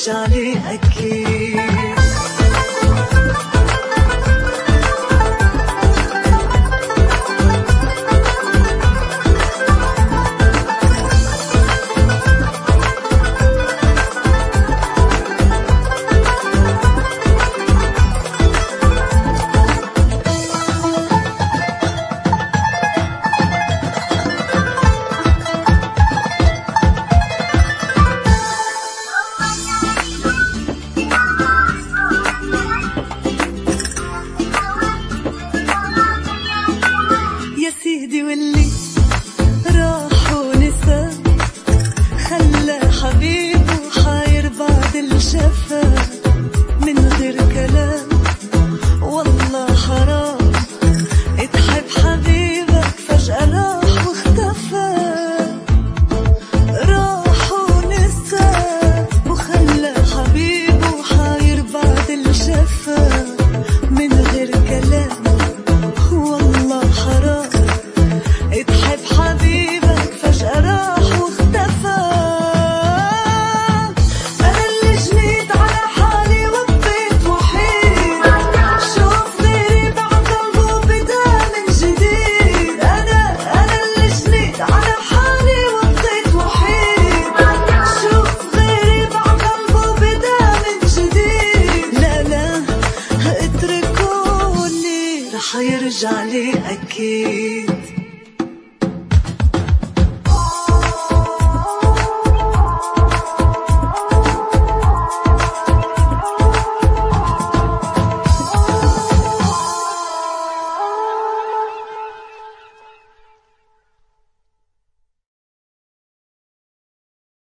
يرجع لي أكيد. سيدي واللي راح ونسى خلى حبيبه حاير بعد الجفا من غير كلام. والله حرام تحب حبيبك فجأة راح واختفى. راح ونسى وخلى حبيبه حاير بعد الجفا من غير كلام. والله حرام تحب حبيبك فجأة راح واختفى. أنا اللي جنيت على حالي وبقيت وحيد. شوف غيري بعد قلبه بدا من جديد. أنا اللي جنيت على حالي وبقيت وحيد. شوف غيري بعد قلبه بدا من جديد. لا اتركوني رح يرجع لي أكيد.